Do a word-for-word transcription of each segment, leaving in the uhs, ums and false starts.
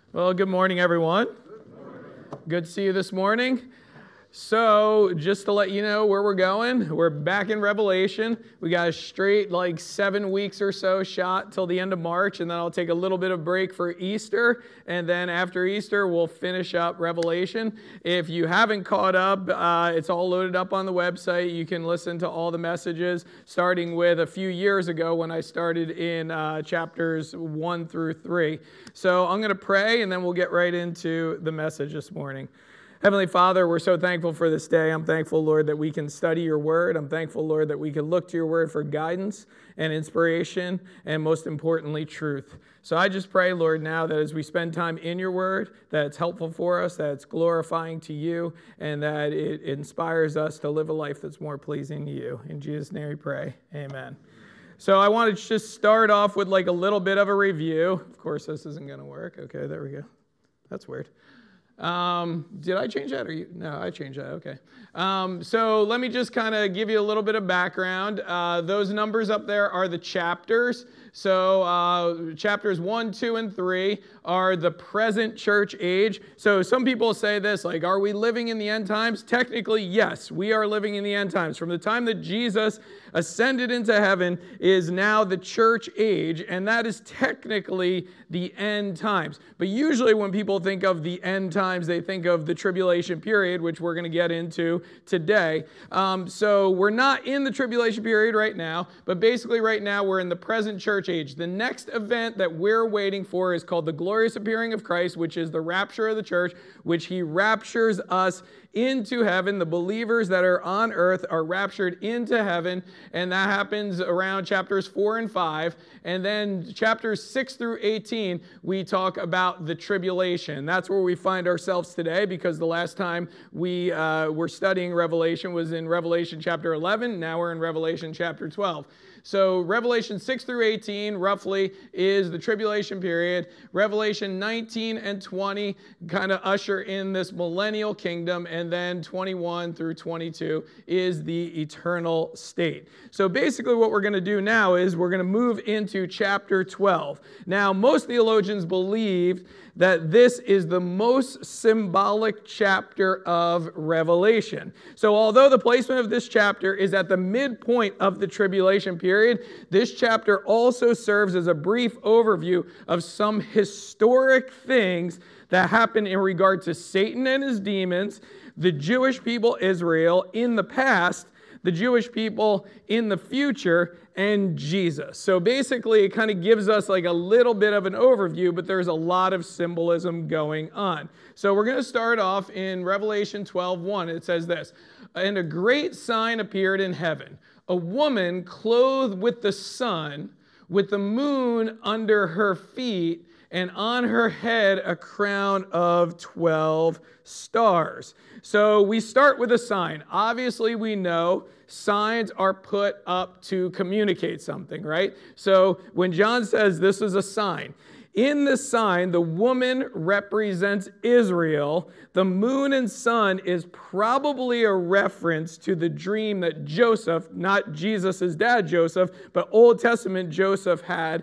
Well, good morning, everyone. Good morning. Good to see you this morning. So, just to let you know where we're going, we're back in Revelation. We got a straight like seven weeks or so shot till the end of March, and then I'll take a little bit of break for Easter, and then after Easter, we'll finish up Revelation. If you haven't caught up, uh, it's all loaded up on the website. You can listen to all the messages, starting with a few years ago when I started in uh, chapters one through three. So I'm going to pray, and then we'll get right into the message this morning. Heavenly Father, we're so thankful for this day. I'm thankful, Lord, that we can study your word. I'm thankful, Lord, that we can look to your word for guidance and inspiration and, most importantly, truth. So I just pray, Lord, now that as we spend time in your word, that it's helpful for us, that it's glorifying to you, and that it inspires us to live a life that's more pleasing to you. In Jesus' name we pray. Amen. So I want to just start off with like a little bit of a review. Of course, this isn't going to work. Okay, there we go. That's weird. Um, did I change that or you? No, I changed that. Okay. Um, so let me just kind of give you a little bit of background. Uh, those numbers up there are the chapters. So uh, chapters one, two, and three are the present church age. So some people say this, like, are we living in the end times? Technically, yes, we are living in the end times. From the time that Jesus ascended into heaven is now the church age, and that is technically the end times. But usually when people think of the end times, they think of the tribulation period, which we're going to get into today. Um, so we're not in the tribulation period right now, but basically right now we're in the present church age. The next event that we're waiting for is called the glorious appearing of Christ, which is the rapture of the church, which he raptures us into heaven. The believers that are on earth are raptured into heaven, and that happens around chapters four and five. And then chapters six through eighteen, we talk about the tribulation. That's where we find ourselves today, because the last time we uh, were studying Revelation was in Revelation chapter eleven. Now we're in Revelation chapter twelve. So Revelation six through eighteen, roughly, is the tribulation period. Revelation nineteen and twenty kind of usher in this millennial kingdom, and then twenty-one through twenty-two is the eternal state. So basically what we're going to do now is we're going to move into chapter twelve. Now, most theologians believe that this is the most symbolic chapter of Revelation. So although the placement of this chapter is at the midpoint of the tribulation period, this chapter also serves as a brief overview of some historic things that happen in regard to Satan and his demons, the Jewish people Israel in the past, the Jewish people in the future, and Jesus. So basically, it kind of gives us like a little bit of an overview, but there's a lot of symbolism going on. So we're going to start off in Revelation twelve one. It says this, "And a great sign appeared in heaven, a woman clothed with the sun, with the moon under her feet, and on her head a crown of twelve stars." So we start with a sign. Obviously, we know signs are put up to communicate something, right? So when John says this is a sign, in the sign, the woman represents Israel. The moon and sun is probably a reference to the dream that Joseph, not Jesus' dad Joseph, but Old Testament Joseph had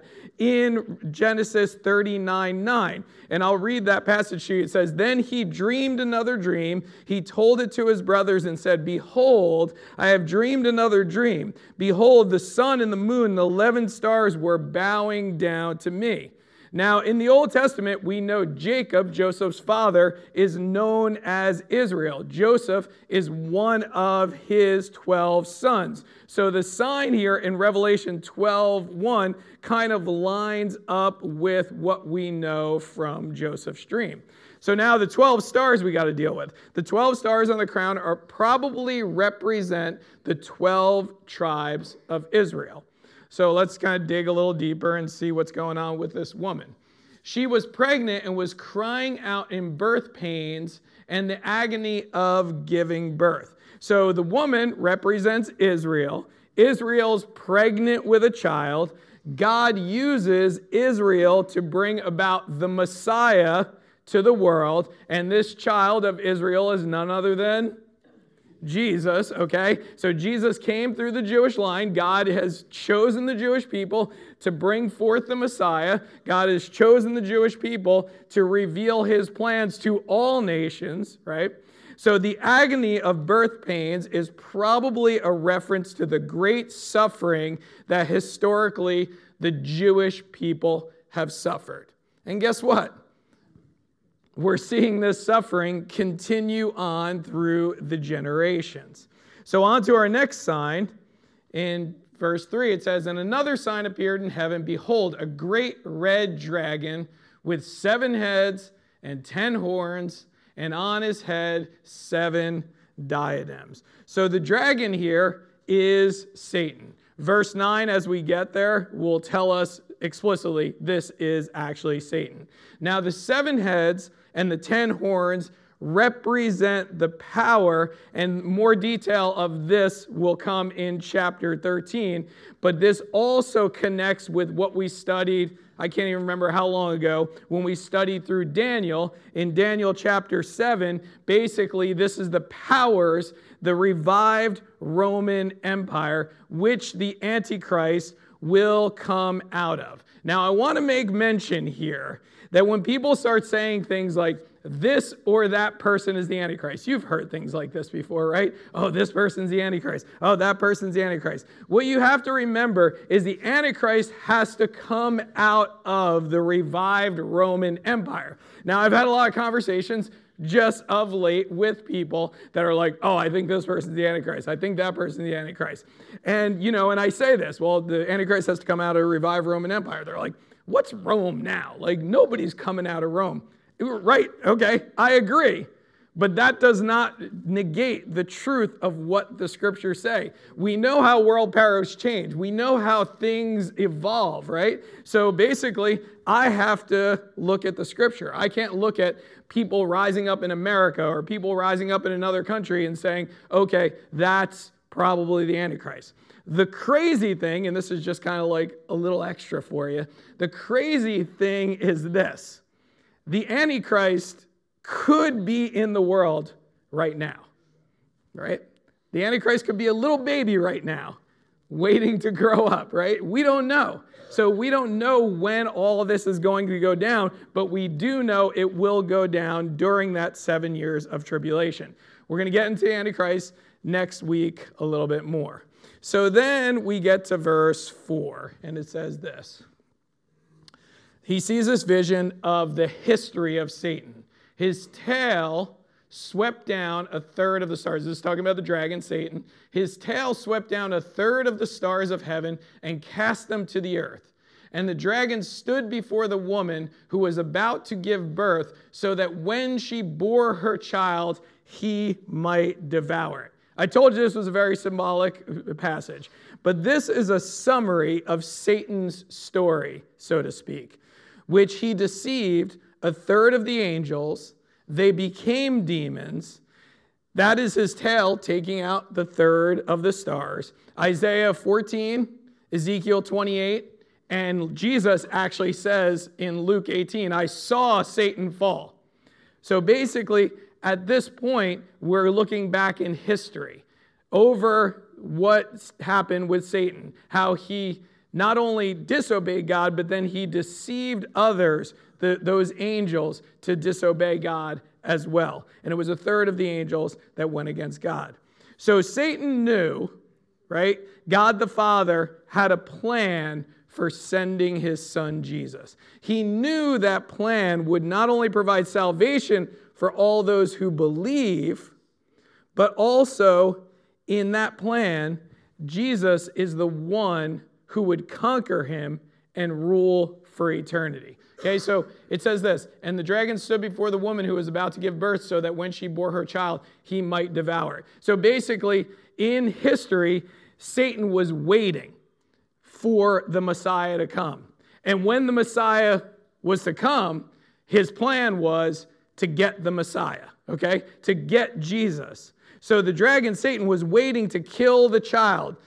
in Genesis thirty-nine nine. And I'll read that passage to you. It says, "Then he dreamed another dream. He told it to his brothers and said, 'Behold, I have dreamed another dream. Behold, the sun and the moon and the eleven stars were bowing down to me.'" Now, in the Old Testament, we know Jacob, Joseph's father, is known as Israel. Joseph is one of his twelve sons. So the sign here in Revelation twelve one kind of lines up with what we know from Joseph's dream. So now the twelve stars we got to deal with. The twelve stars on the crown are probably represent the twelve tribes of Israel. So let's kind of dig a little deeper and see what's going on with this woman. She was pregnant and was crying out in birth pains and the agony of giving birth. So the woman represents Israel. Israel's pregnant with a child. God uses Israel to bring about the Messiah to the world. And this child of Israel is none other than Jesus, okay? So Jesus came through the Jewish line. God has chosen the Jewish people to bring forth the Messiah. God has chosen the Jewish people to reveal his plans to all nations, right? So the agony of birth pains is probably a reference to the great suffering that historically the Jewish people have suffered. And guess what? We're seeing this suffering continue on through the generations. So on to our next sign. In verse three, it says, "And another sign appeared in heaven. Behold, a great red dragon with seven heads and ten horns, and on his head seven diadems." So the dragon here is Satan. Verse nine, as we get there, will tell us explicitly this is actually Satan. Now the seven heads and the ten horns represent the power, and more detail of this will come in chapter thirteen, but this also connects with what we studied, I can't even remember how long ago, when we studied through Daniel. In Daniel chapter seven, basically this is the powers, the revived Roman Empire, which the Antichrist will come out of. Now I want to make mention here that when people start saying things like, this or that person is the Antichrist. You've heard things like this before, right? Oh, this person's the Antichrist. Oh, that person's the Antichrist. What you have to remember is the Antichrist has to come out of the revived Roman Empire. Now, I've had a lot of conversations just of late with people that are like, oh, I think this person's the Antichrist. I think that person's the Antichrist. And, you know, and I say this, well, the Antichrist has to come out of a revived Roman Empire. They're like, what's Rome now? Like, nobody's coming out of Rome. Right, okay, I agree. But that does not negate the truth of what the scriptures say. We know how world powers change. We know how things evolve, right? So basically, I have to look at the scripture. I can't look at people rising up in America or people rising up in another country and saying, okay, that's probably the Antichrist. The crazy thing, and this is just kind of like a little extra for you, the crazy thing is this. The Antichrist could be in the world right now, right? The Antichrist could be a little baby right now, waiting to grow up, right? We don't know. So we don't know when all of this is going to go down, but we do know it will go down during that seven years of tribulation. We're going to get into Antichrist next week a little bit more. So then we get to verse four, and it says this. He sees this vision of the history of Satan. His tail swept down a third of the stars. This is talking about the dragon, Satan. His tail swept down a third of the stars of heaven and cast them to the earth. And the dragon stood before the woman who was about to give birth, so that when she bore her child, he might devour it. I told you this was a very symbolic passage, but this is a summary of Satan's story, so to speak, which he deceived a third of the angels. They became demons. That is his tail, taking out the third of the stars. Isaiah fourteen, Ezekiel twenty-eight, and Jesus actually says in Luke eighteen, I saw Satan fall. So basically, at this point, we're looking back in history over what happened with Satan, how he not only disobeyed God, but then he deceived others, the, those angels, to disobey God as well. And it was a third of the angels that went against God. So Satan knew, right, God the Father had a plan for sending his son Jesus. He knew that plan would not only provide salvation for all those who believe, but also in that plan, Jesus is the one who would conquer him and rule for eternity. Okay, so it says this, and the dragon stood before the woman who was about to give birth, so that when she bore her child, he might devour it. So basically, in history, Satan was waiting for the Messiah to come. And when the Messiah was to come, his plan was to get the Messiah, okay? To get Jesus. So the dragon, Satan, was waiting to kill the child,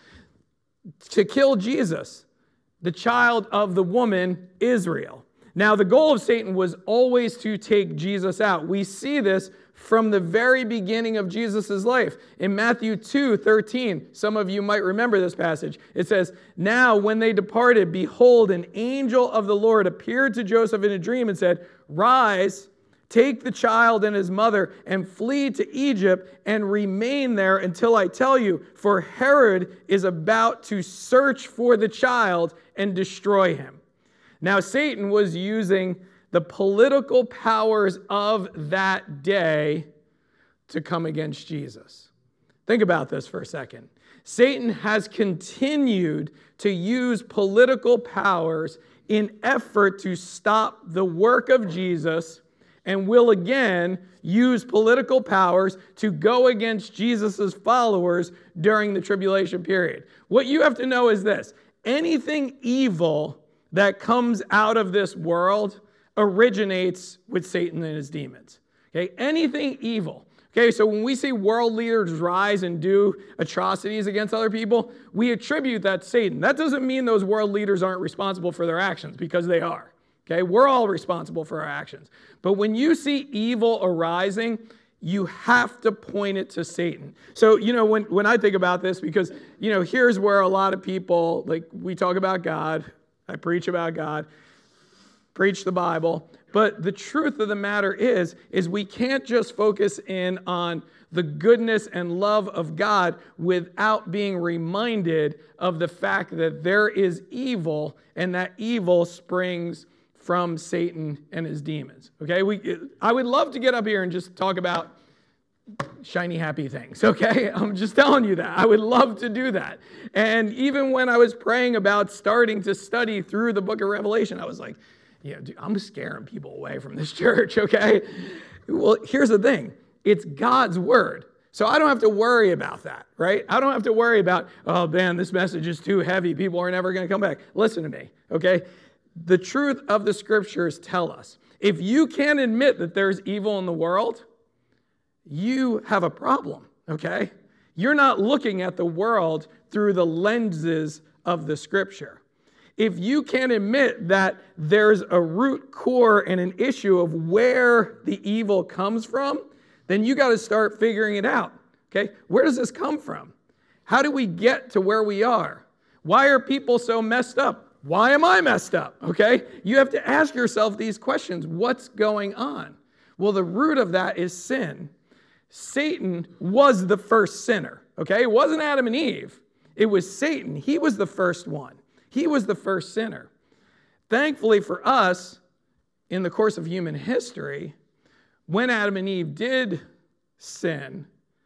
to kill Jesus, the child of the woman, Israel. Now, the goal of Satan was always to take Jesus out. We see this from the very beginning of Jesus' life. In Matthew two thirteen, some of you might remember this passage. It says, "Now when they departed, behold, an angel of the Lord appeared to Joseph in a dream and said, 'Rise, take the child and his mother and flee to Egypt and remain there until I tell you, for Herod is about to search for the child and destroy him.'" Now Satan was using the political powers of that day to come against Jesus. Think about this for a second. Satan has continued to use political powers in effort to stop the work of Jesus, and will again use political powers to go against Jesus' followers during the tribulation period. What you have to know is this: anything evil that comes out of this world originates with Satan and his demons. Okay, anything evil. Okay, so when we see world leaders rise and do atrocities against other people, we attribute that to Satan. That doesn't mean those world leaders aren't responsible for their actions, because they are. Okay, we're all responsible for our actions. But when you see evil arising, you have to point it to Satan. So, you know, when, when I think about this, because, you know, here's where a lot of people, like, we talk about God, I preach about God, preach the Bible, but the truth of the matter is, is we can't just focus in on the goodness and love of God without being reminded of the fact that there is evil, and that evil springs from Satan and his demons. Okay, we. I would love to get up here and just talk about shiny, happy things, okay? I'm just telling you that. I would love to do that. And even when I was praying about starting to study through the book of Revelation, I was like, yeah, dude, I'm scaring people away from this church, okay? Well, here's the thing. It's God's word. So I don't have to worry about that, right? I don't have to worry about, oh, man, this message is too heavy. People are never going to come back. Listen to me, okay? The truth of the scriptures tell us, if you can't admit that there's evil in the world, you have a problem, okay? You're not looking at the world through the lenses of the scripture. If you can't admit that there's a root core and an issue of where the evil comes from, then you got to start figuring it out, okay? Where does this come from? How do we get to where we are? Why are people so messed up? Why am I messed up, okay? You have to ask yourself these questions. What's going on? Well, the root of that is sin. Satan was the first sinner, okay? It wasn't Adam and Eve. It was Satan. He was the first one. He was the first sinner. Thankfully for us, in the course of human history, when Adam and Eve did sin,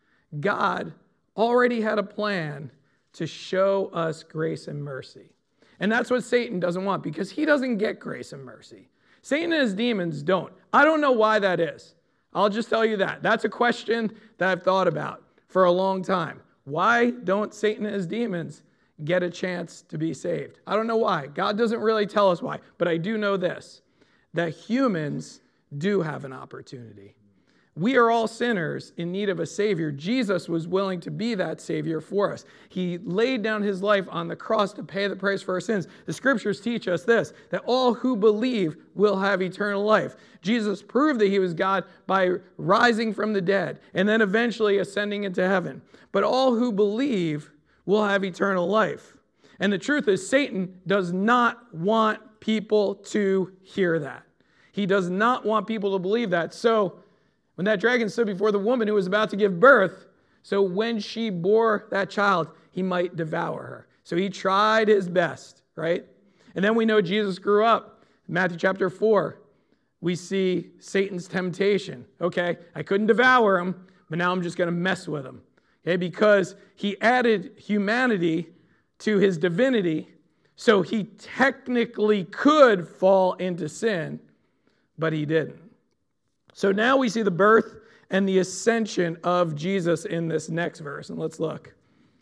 God already had a plan to show us grace and mercy. And that's what Satan doesn't want, because he doesn't get grace and mercy. Satan and his demons don't. I don't know why that is. I'll just tell you that. That's a question that I've thought about for a long time. Why don't Satan and his demons get a chance to be saved? I don't know why. God doesn't really tell us why. But I do know this, that humans do have an opportunity. We are all sinners in need of a Savior. Jesus was willing to be that Savior for us. He laid down his life on the cross to pay the price for our sins. The scriptures teach us this, that all who believe will have eternal life. Jesus proved that he was God by rising from the dead and then eventually ascending into heaven. But all who believe will have eternal life. And the truth is, Satan does not want people to hear that. He does not want people to believe that. So when that dragon stood before the woman who was about to give birth, so when she bore that child, he might devour her. So he tried his best, right? And then we know Jesus grew up. In Matthew chapter four, we see Satan's temptation. Okay, I couldn't devour him, but now I'm just going to mess with him. Okay, because he added humanity to his divinity, so he technically could fall into sin, but he didn't. So now we see the birth and the ascension of Jesus in this next verse. And let's look.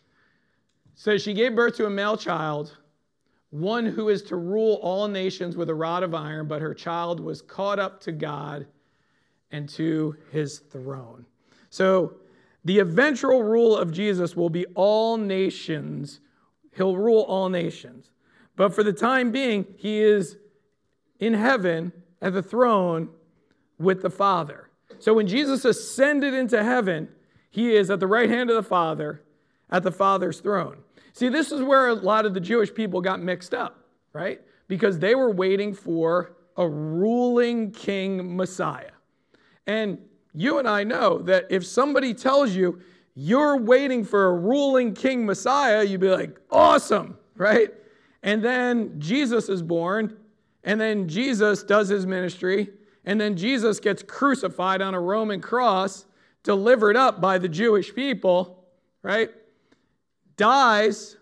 It says, she gave birth to a male child, one who is to rule all nations with a rod of iron, but her child was caught up to God and to his throne. So the eventual rule of Jesus will be all nations. He'll rule all nations. But for the time being, he is in heaven at the throne with the Father. So when Jesus ascended into heaven, he is at the right hand of the Father, at the Father's throne. See, this is where a lot of the Jewish people got mixed up, right? Because they were waiting for a ruling king Messiah. And you and I know that if somebody tells you you're waiting for a ruling king Messiah, you'd be like, awesome, right? And then Jesus is born, and then Jesus does his ministry, and then Jesus gets crucified on a Roman cross, delivered up by the Jewish people, right? Dies,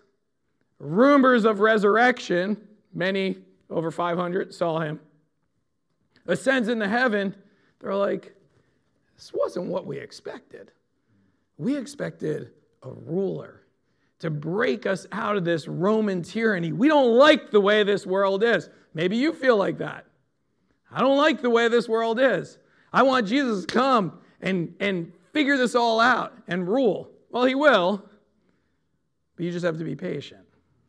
rumors of resurrection, many, over five hundred, saw him, ascends into heaven. They're like, this wasn't what we expected. We expected a ruler to break us out of this Roman tyranny. We don't like the way this world is. Maybe you feel like that. I don't like the way this world is. I want Jesus to come and, and figure this all out and rule. Well, he will, but you just have to be patient.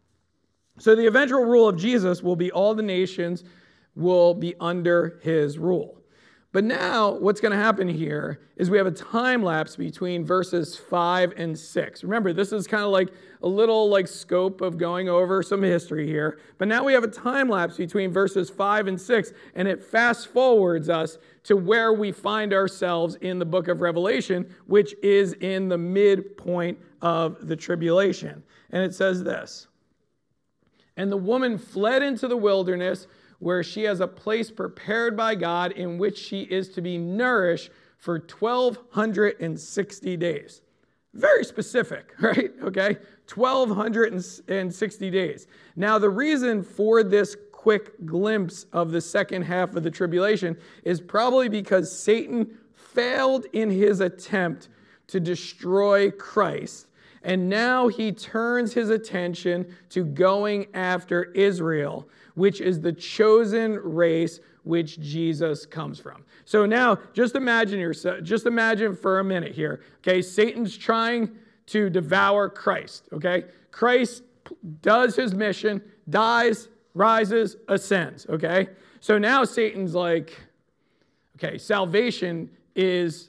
So the eventual rule of Jesus will be all the nations will be under his rule. But now what's going to happen here is we have a time lapse between verses five and six. Remember, this is kind of like a little like scope of going over some history here. But now we have a time lapse between verses five and six, and it fast forwards us to where we find ourselves in the book of Revelation, which is in the midpoint of the tribulation. And it says this, "And the woman fled into the wilderness, where she has a place prepared by God in which she is to be nourished for twelve sixty days. Very specific, right? Okay, twelve sixty days. Now, the reason for this quick glimpse of the second half of the tribulation is probably because Satan failed in his attempt to destroy Christ. And now he turns his attention to going after Israel, which is the chosen race which Jesus comes from. So now, just imagine yourself, just imagine for a minute here, okay? Satan's trying to devour Christ, okay? Christ does his mission, dies, rises, ascends, okay? So now Satan's like, okay, salvation is,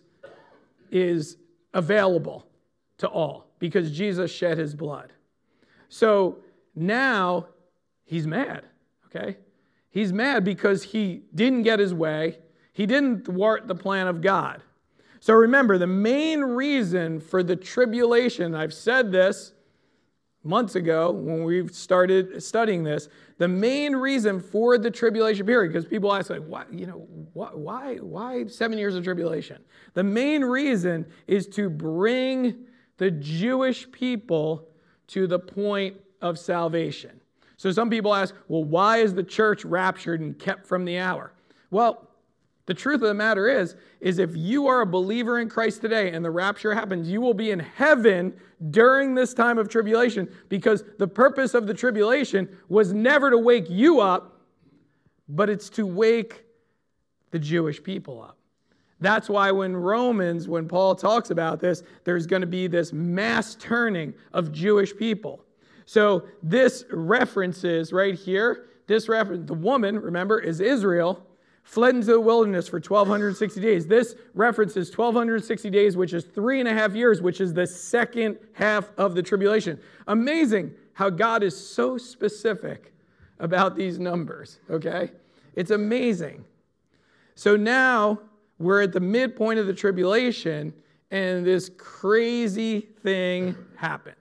is available to all because Jesus shed his blood. So now he's mad. Okay? He's mad because he didn't get his way. He didn't thwart the plan of God. So remember, the main reason for the tribulation, I've said this months ago when we started studying this, the main reason for the tribulation period, because people ask, like, why, you know, why, why seven years of tribulation? The main reason is to bring the Jewish people to the point of salvation. So some people ask, well, why is the church raptured and kept from the hour? Well, the truth of the matter is, is if you are a believer in Christ today and the rapture happens, you will be in heaven during this time of tribulation, because the purpose of the tribulation was never to wake you up, but it's to wake the Jewish people up. That's why when Romans, when Paul talks about this, there's going to be this mass turning of Jewish people. So this references right here, this reference, the woman, remember, is Israel, fled into the wilderness for twelve sixty days. This references twelve sixty days, which is three and a half years, which is the second half of the tribulation. Amazing how God is so specific about these numbers, okay? It's amazing. So now we're at the midpoint of the tribulation, and this crazy thing happens.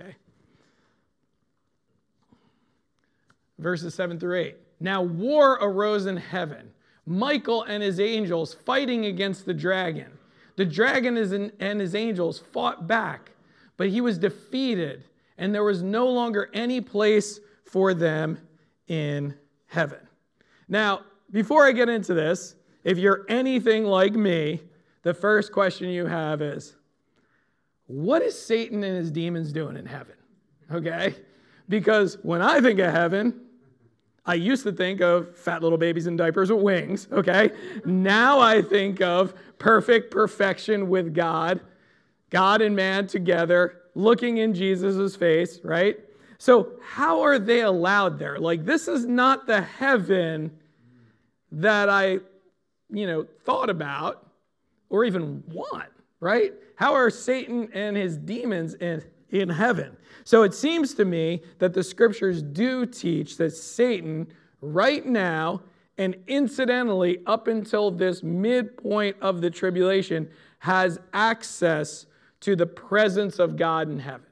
Verses seven through eight. Now war arose in heaven, Michael and his angels fighting against the dragon. The dragon and his angels fought back, but he was defeated, and there was no longer any place for them in heaven. Now, before I get into this, if you're anything like me, the first question you have is, what is Satan and his demons doing in heaven? Okay? Because when I think of heaven, I used to think of fat little babies in diapers with wings, okay? Now I think of perfect perfection with God, God and man together, looking in Jesus' face, right? So how are they allowed there? Like, this is not the heaven that I, you know, thought about or even want, right? How are Satan and his demons in, in heaven? So it seems to me that the scriptures do teach that Satan right now and incidentally up until this midpoint of the tribulation has access to the presence of God in heaven.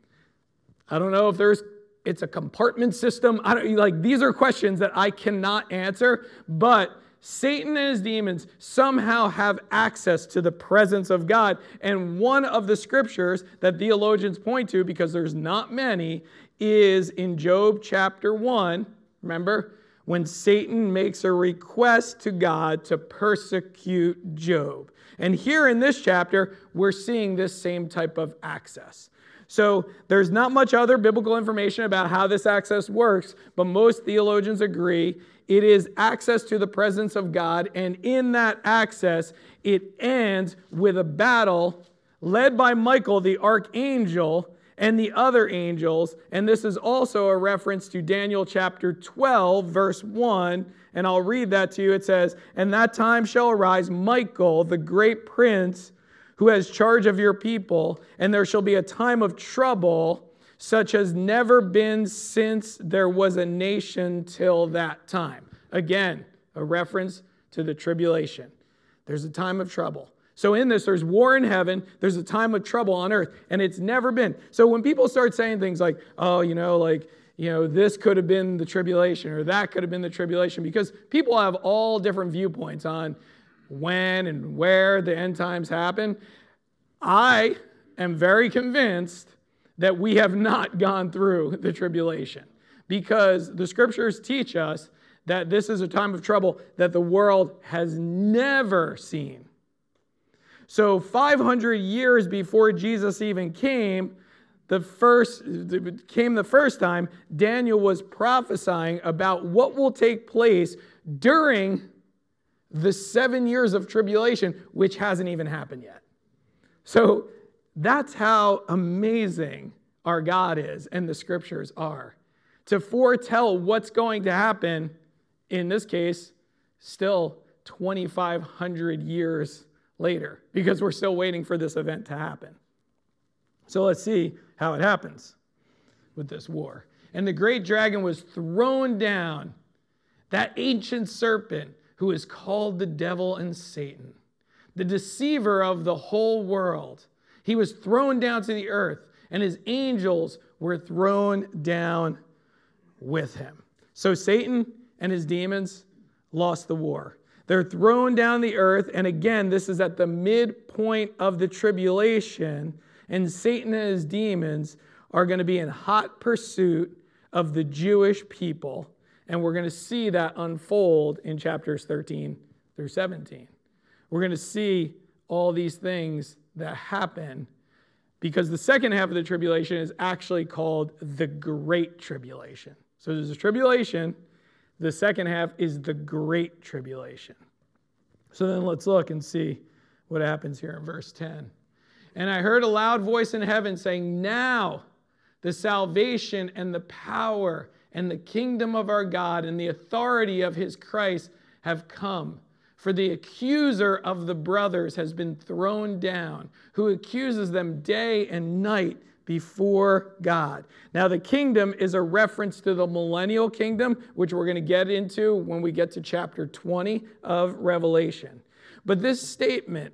I don't know if there's, it's a compartment system. I don't, like, these are questions that I cannot answer, but Satan and his demons somehow have access to the presence of God. And one of the scriptures that theologians point to, because there's not many, is in Job chapter one. Remember, when Satan makes a request to God to persecute Job. And here in this chapter, we're seeing this same type of access. So there's not much other biblical information about how this access works, but most theologians agree it is access to the presence of God, and in that access, it ends with a battle led by Michael, the archangel, and the other angels. And this is also a reference to Daniel chapter twelve, verse one, and I'll read that to you. It says, "And that time shall arise Michael, the great prince, who has charge of your people, and there shall be a time of trouble, such as never been since there was a nation till that time." Again, a reference to the tribulation. There's a time of trouble. So in this, there's war in heaven, there's a time of trouble on earth, and it's never been. So when people start saying things like, oh, you know, like, you know, this could have been the tribulation, or that could have been the tribulation, because people have all different viewpoints on when and where the end times happen. I am very convinced that we have not gone through the tribulation, because the scriptures teach us that this is a time of trouble that the world has never seen. So five hundred years before Jesus even came, the first came the first time, Daniel was prophesying about what will take place during the seven years of tribulation, which hasn't even happened yet. So that's how amazing our God is and the scriptures are, to foretell what's going to happen, in this case, still twenty-five hundred years later, because we're still waiting for this event to happen. So let's see how it happens with this war. "And the great dragon was thrown down, that ancient serpent who is called the devil and Satan, the deceiver of the whole world. He was thrown down to the earth, and his angels were thrown down with him." So Satan and his demons lost the war. They're thrown down the earth, and again, this is at the midpoint of the tribulation, and Satan and his demons are going to be in hot pursuit of the Jewish people, and we're going to see that unfold in chapters thirteen through seventeen. We're going to see all these things that happen, because the second half of the tribulation is actually called the Great Tribulation. So there's a tribulation. The second half is the Great Tribulation. So then let's look and see what happens here in verse ten. "And I heard a loud voice in heaven saying, 'Now the salvation and the power and the kingdom of our God and the authority of his Christ have come. For the accuser of the brothers has been thrown down, who accuses them day and night before God.'" Now, the kingdom is a reference to the millennial kingdom, which we're going to get into when we get to chapter twenty of Revelation. But this statement,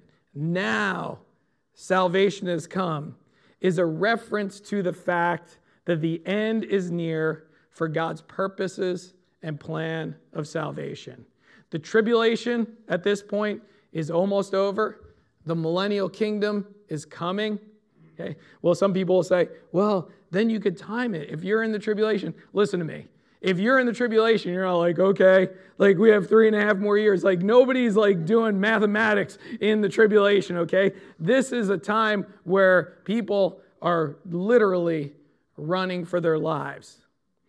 "Now salvation has come," is a reference to the fact that the end is near for God's purposes and plan of salvation. The tribulation at this point is almost over. The millennial kingdom is coming. Okay. Well, some people will say, well, then you could time it. If you're in the tribulation, listen to me. If you're in the tribulation, you're not like, okay, like we have three and a half more years. Like nobody's like doing mathematics in the tribulation, okay? This is a time where people are literally running for their lives,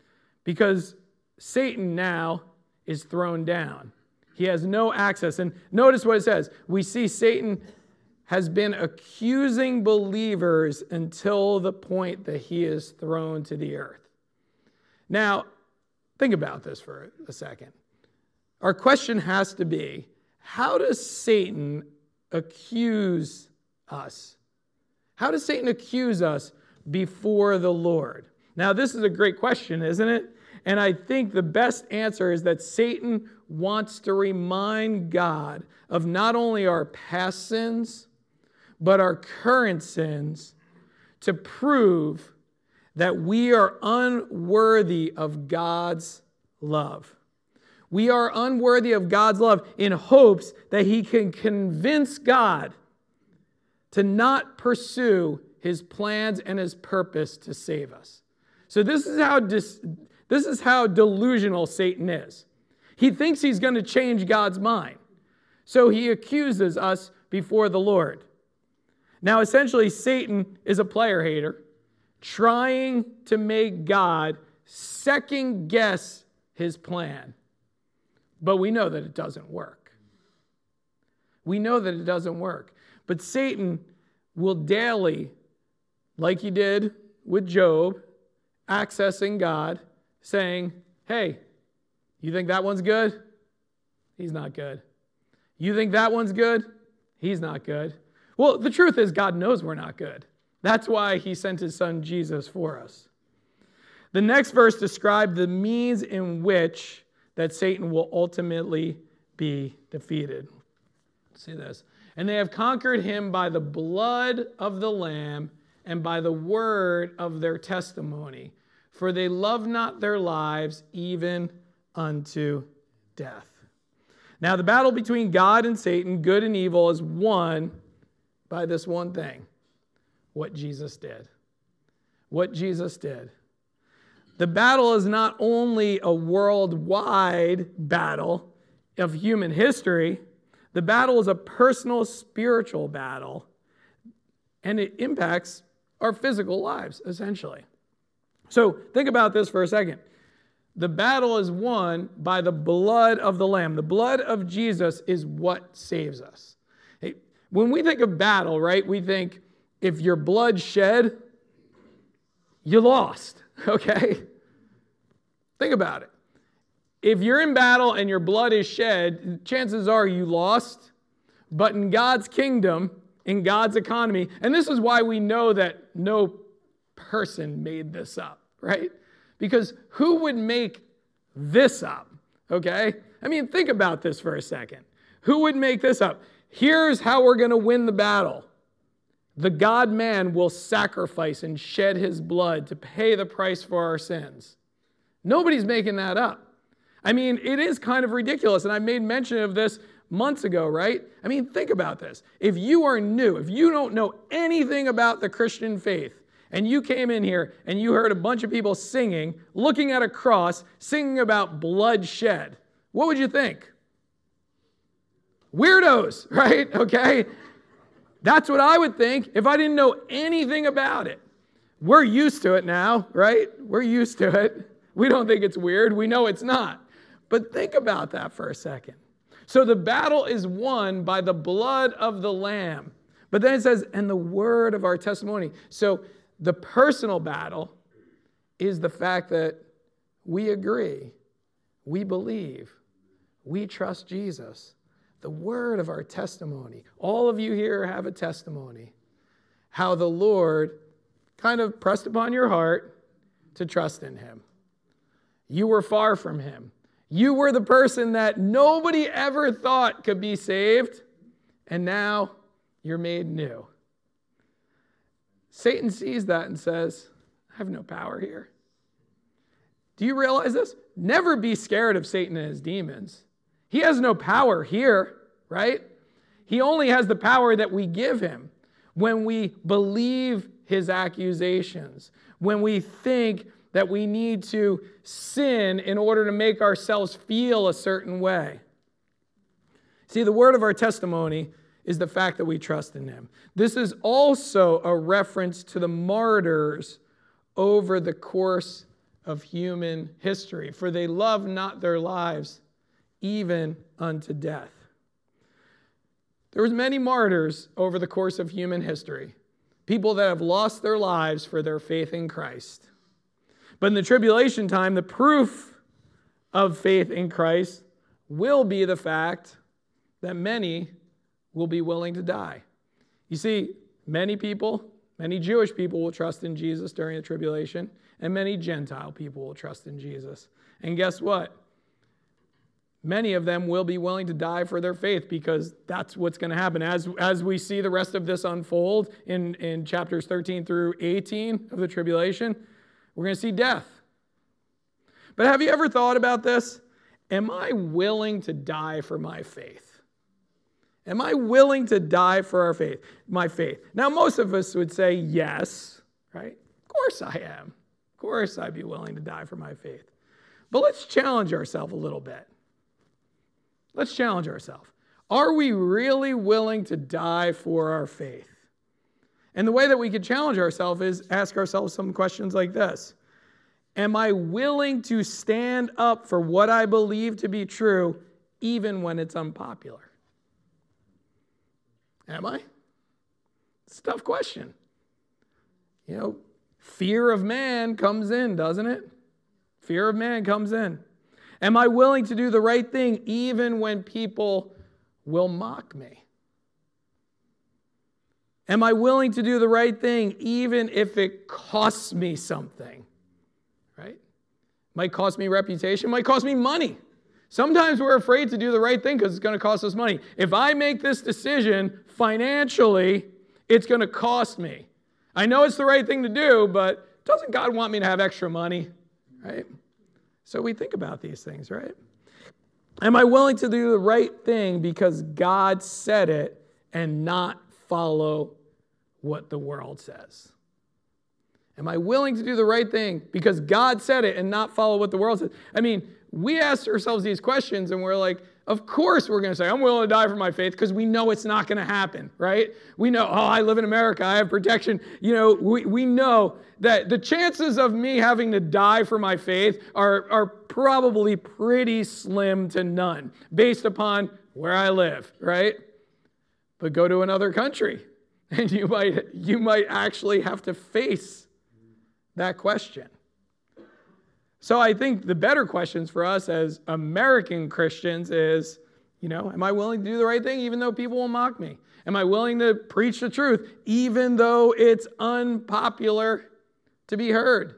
because Satan now is thrown down. He has no access. And notice what it says. We see Satan has been accusing believers until the point that he is thrown to the earth. Now, think about this for a second. Our question has to be, how does Satan accuse us? How does Satan accuse us before the Lord? Now, this is a great question, isn't it? And I think the best answer is that Satan wants to remind God of not only our past sins, but our current sins, to prove that we are unworthy of God's love. We are unworthy of God's love in hopes that he can convince God to not pursue his plans and his purpose to save us. So this is how dis- this is how delusional Satan is. He thinks he's going to change God's mind. So he accuses us before the Lord. Now, essentially, Satan is a player hater trying to make God second guess his plan. But we know that it doesn't work. We know that it doesn't work. But Satan will daily, like he did with Job, accessing God, saying, hey, you think that one's good? He's not good. You think that one's good? He's not good. Well, the truth is God knows we're not good. That's why he sent his son Jesus for us. The next verse describes the means in which that Satan will ultimately be defeated. Let's see this. And they have conquered him by the blood of the Lamb and by the word of their testimony. For they love not their lives even unto death. Now, the battle between God and Satan, good and evil, is won by this one thing: what Jesus did. What Jesus did. The battle is not only a worldwide battle of human history, the battle is a personal spiritual battle, and it impacts our physical lives, essentially. So think about this for a second. The battle is won by the blood of the Lamb. The blood of Jesus is what saves us. Hey, when we think of battle, right, we think if your blood shed, you lost, okay? Think about it. If you're in battle and your blood is shed, chances are you lost. But in God's kingdom, in God's economy, and this is why we know that no person made this up, right? Because who would make this up, okay? I mean, think about this for a second. Who would make this up? Here's how we're going to win the battle. The God-man will sacrifice and shed his blood to pay the price for our sins. Nobody's making that up. I mean, it is kind of ridiculous, and I made mention of this months ago, right? I mean, think about this. If you are new, if you don't know anything about the Christian faith, and you came in here and you heard a bunch of people singing, looking at a cross, singing about bloodshed, what would you think? Weirdos, right? Okay? That's what I would think if I didn't know anything about it. We're used to it now, right? We're used to it. We don't think it's weird. We know it's not. But think about that for a second. So the battle is won by the blood of the Lamb. But then it says, and the word of our testimony. So the personal battle is the fact that we agree, we believe, we trust Jesus. The word of our testimony. All of you here have a testimony. How the Lord kind of pressed upon your heart to trust in him. You were far from him. You were the person that nobody ever thought could be saved, and now you're made new. Satan sees that and says, I have no power here. Do you realize this? Never be scared of Satan and his demons. He has no power here, right? He only has the power that we give him when we believe his accusations, when we think that we need to sin in order to make ourselves feel a certain way. See, the word of our testimony is the fact that we trust in him. This is also a reference to the martyrs over the course of human history, for they love not their lives even unto death. There was many martyrs over the course of human history, people that have lost their lives for their faith in Christ. But in the tribulation time, the proof of faith in Christ will be the fact that many will be willing to die. You see, many people, many Jewish people will trust in Jesus during the tribulation, and many Gentile people will trust in Jesus. And guess what? Many of them will be willing to die for their faith, because that's what's going to happen. As, as we see the rest of this unfold in, in chapters thirteen through eighteen of the tribulation, we're going to see death. But have you ever thought about this? Am I willing to die for my faith? Am I willing to die for our faith, my faith? Now, most of us would say yes, right? Of course I am. Of course I'd be willing to die for my faith. But let's challenge ourselves a little bit. Let's challenge ourselves. Are we really willing to die for our faith? And the way that we could challenge ourselves is ask ourselves some questions like this. Am I willing to stand up for what I believe to be true, even when it's unpopular? Am I? It's a tough question. You know, fear of man comes in, doesn't it? Fear of man comes in. Am I willing to do the right thing even when people will mock me? Am I willing to do the right thing even if it costs me something? Right? Might cost me reputation, might cost me money. Sometimes we're afraid to do the right thing because it's going to cost us money. If I make this decision financially, it's going to cost me. I know it's the right thing to do, but doesn't God want me to have extra money? Right? So we think about these things, right? Am I willing to do the right thing because God said it and not follow what the world says? Am I willing to do the right thing because God said it and not follow what the world says? I mean, we ask ourselves these questions and we're like, of course we're going to say, I'm willing to die for my faith, because we know it's not going to happen, right? We know, oh, I live in America, I have protection. You know, we, we know that the chances of me having to die for my faith are, are probably pretty slim to none based upon where I live, right? But go to another country and you might, you might actually have to face that question. So I think the better questions for us as American Christians is, you know, am I willing to do the right thing even though people will mock me? Am I willing to preach the truth even though it's unpopular to be heard?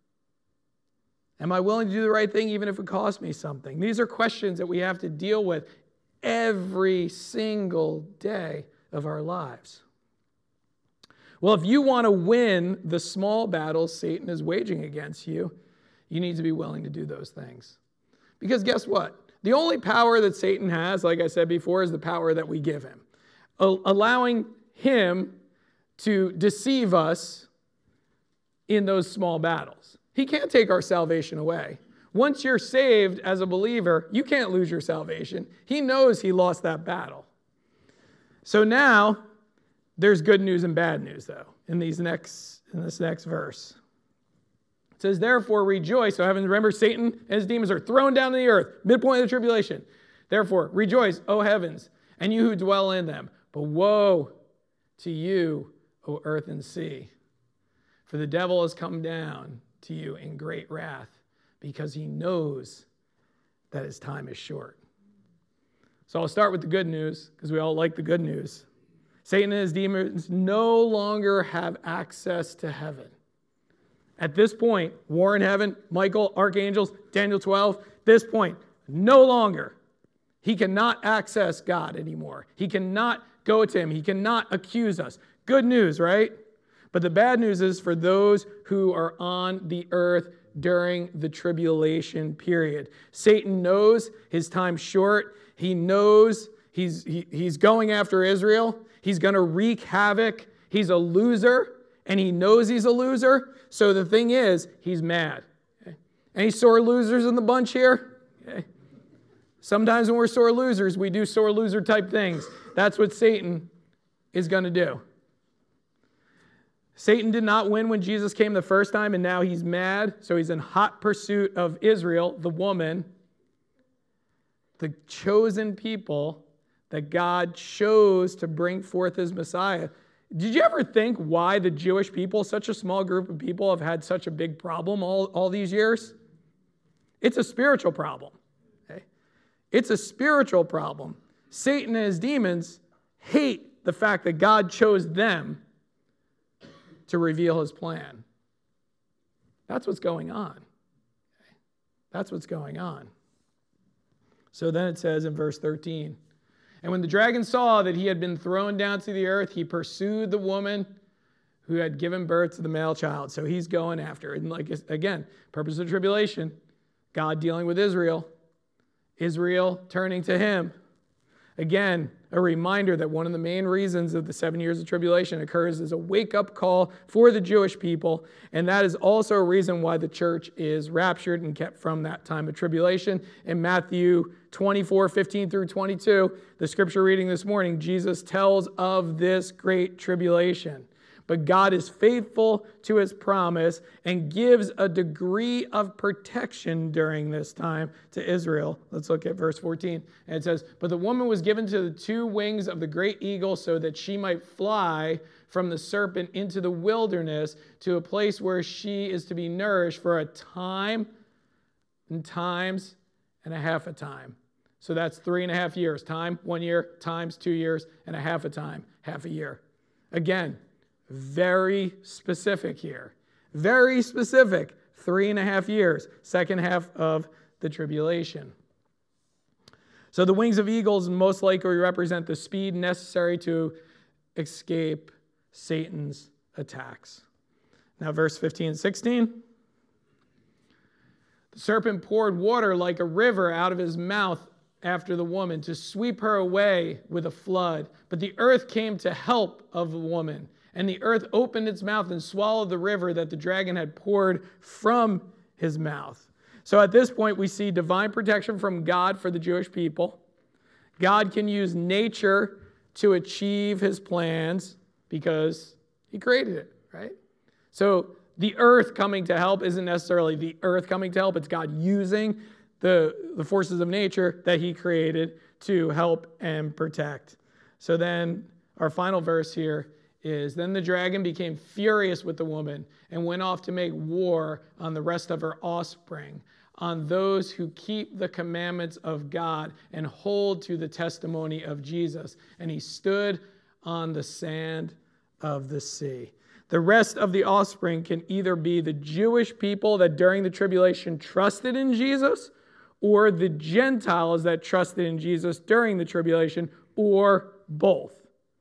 Am I willing to do the right thing even if it costs me something? These are questions that we have to deal with every single day of our lives. Well, if you want to win the small battles Satan is waging against you, you need to be willing to do those things. Because guess what? The only power that Satan has, like I said before, is the power that we give him. Allowing him to deceive us in those small battles. He can't take our salvation away. Once you're saved as a believer, you can't lose your salvation. He knows he lost that battle. So now, there's good news and bad news, though, in these next in this next verse. It says, therefore rejoice. So heavens, remember, Satan and his demons are thrown down to the earth, midpoint of the tribulation. Therefore, rejoice, O heavens, and you who dwell in them. But woe to you, O earth and sea. For the devil has come down to you in great wrath, because he knows that his time is short. So I'll start with the good news, because we all like the good news. Satan and his demons no longer have access to heaven. At this point, war in heaven, Michael, archangels, Daniel twelve, this point, no longer. He cannot access God anymore. He cannot go to him. He cannot accuse us. Good news, right? But the bad news is for those who are on the earth during the tribulation period. Satan knows his time's short. He knows he's, he, he's going after Israel. He's going to wreak havoc. He's a loser, and he knows he's a loser. So the thing is, he's mad. Okay? Any sore losers in the bunch here? Okay. Sometimes when we're sore losers, we do sore loser type things. That's what Satan is going to do. Satan did not win when Jesus came the first time, and now he's mad. So he's in hot pursuit of Israel, the woman, the chosen people that God chose to bring forth his Messiah. Did you ever think why the Jewish people, such a small group of people, have had such a big problem all, all these years? It's a spiritual problem. Okay? It's a spiritual problem. Satan and his demons hate the fact that God chose them to reveal his plan. That's what's going on. That's what's going on. So then it says in verse thirteen, and when the dragon saw that he had been thrown down to the earth, he pursued the woman who had given birth to the male child. So he's going after. And like again, purpose of tribulation, God dealing with Israel, Israel turning to him. Again, a reminder that one of the main reasons of the seven years of tribulation occurs as a wake-up call for the Jewish people, and that is also a reason why the church is raptured and kept from that time of tribulation. In Matthew twenty-four, fifteen through twenty-two, the scripture reading this morning, Jesus tells of this great tribulation. But God is faithful to his promise and gives a degree of protection during this time to Israel. Let's look at verse fourteen. And it says, but the woman was given to the two wings of the great eagle so that she might fly from the serpent into the wilderness to a place where she is to be nourished for a time and times and a half a time. So that's three and a half years. Time, one year, times two years, and a half a time, half a year. Again, very specific here. Very specific. Three and a half years. Second half of the tribulation. So the wings of eagles most likely represent the speed necessary to escape Satan's attacks. Now verse fifteen and sixteen. The serpent poured water like a river out of his mouth after the woman to sweep her away with a flood. But the earth came to help of the woman. And the earth opened its mouth and swallowed the river that the dragon had poured from his mouth. So at this point, we see divine protection from God for the Jewish people. God can use nature to achieve his plans because he created it, right? So the earth coming to help isn't necessarily the earth coming to help. It's God using the, the forces of nature that he created to help and protect. So then our final verse here is, then the dragon became furious with the woman and went off to make war on the rest of her offspring, on those who keep the commandments of God and hold to the testimony of Jesus. And he stood on the sand of the sea. The rest of the offspring can either be the Jewish people that during the tribulation trusted in Jesus, or the Gentiles that trusted in Jesus during the tribulation, or both.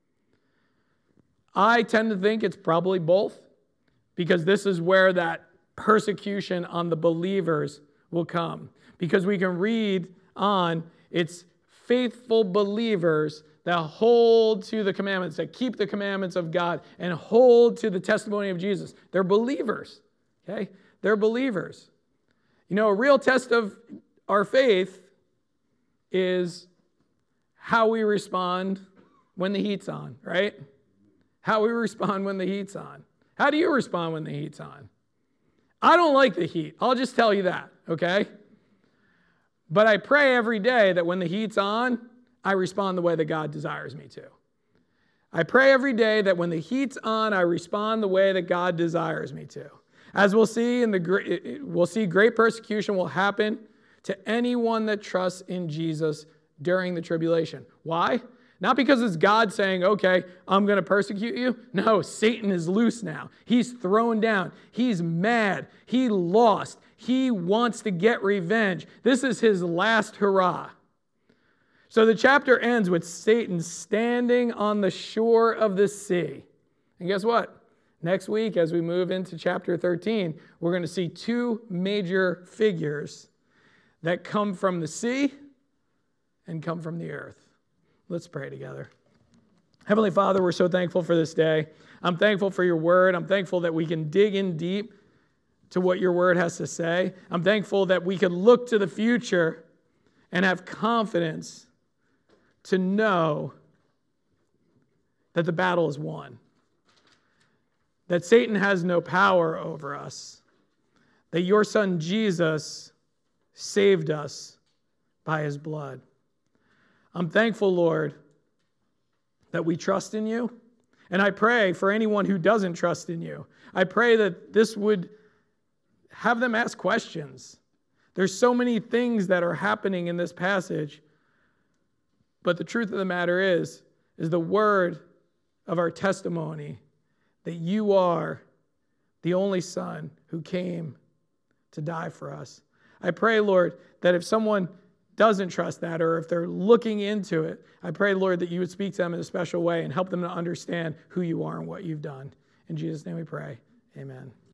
I tend to think it's probably both, because this is where that persecution on the believers will come. Because we can read on, it's faithful believers that hold to the commandments, that keep the commandments of God and hold to the testimony of Jesus. They're believers, okay? They're believers. You know, a real test of our faith is how we respond when the heat's on, right? How we respond when the heat's on. How do you respond when the heat's on? I don't like the heat. I'll just tell you that, okay? But I pray every day that when the heat's on, I respond the way that God desires me to. I pray every day that when the heat's on, I respond the way that God desires me to. As we'll see, in the we'll see great persecution will happen to anyone that trusts in Jesus during the tribulation. Why? Not because it's God saying, okay, I'm going to persecute you. No, Satan is loose now. He's thrown down. He's mad. He lost. He wants to get revenge. This is his last hurrah. So the chapter ends with Satan standing on the shore of the sea. And guess what? Next week, as we move into chapter thirteen, we're going to see two major figures that come from the sea and come from the earth. Let's pray together. Heavenly Father, we're so thankful for this day. I'm thankful for your word. I'm thankful that we can dig in deep to what your word has to say. I'm thankful that we can look to the future and have confidence to know that the battle is won, that Satan has no power over us, that your son Jesus saved us by his blood. I'm thankful, Lord, that we trust in you. And I pray for anyone who doesn't trust in you. I pray that this would have them ask questions. There's so many things that are happening in this passage. But the truth of the matter is, is the word of our testimony that you are the only Son who came to die for us. I pray, Lord, that if someone doesn't trust that, or if they're looking into it, I pray, Lord, that you would speak to them in a special way and help them to understand who you are and what you've done. In Jesus' name we pray. Amen.